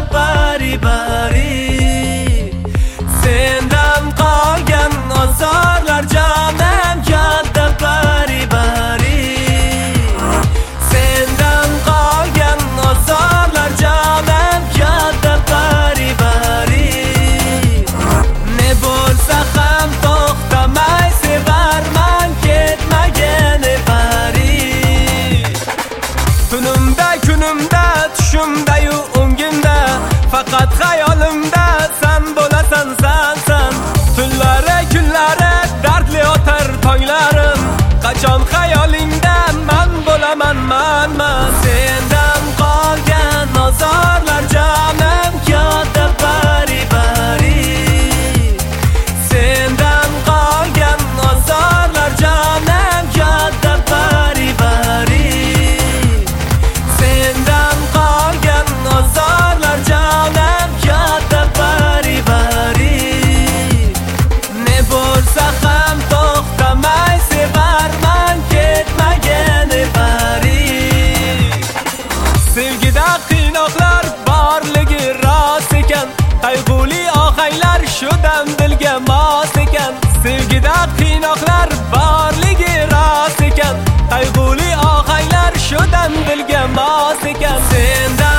bari bari. Sendan qolgan ozorlar jonim katta bari bari. Sendan qolgan ozorlar jonim katta bari bari. Ne bo'lsa ham to'xtamay sevarman ketmagani bari. Tunimda kunimda tushimda-yu o'ngimda faqat xayolimda sen bo'lasan sen. Tunlari kunlari dardli o'tar tonglarim, qachon xayolingda men bo'laman man. Sendan qolgan ozorlar jonim katta bari bari. Sendan qolgan ozorlar jonim katta bari bari. Sendan qolgan ozorlar jonim katta bari bari. Ne bo'lsa ham to'xtamay sevarman ketmagani bari. Sevgida qiynoqlar borligi rost ekan, qayg'uli ohanglar shu dam dilga mos ekan. Sevgida qiynoqlar borligi rost ekan, qayg'uli ohanglar shu dam dilga mos ekan. Sendan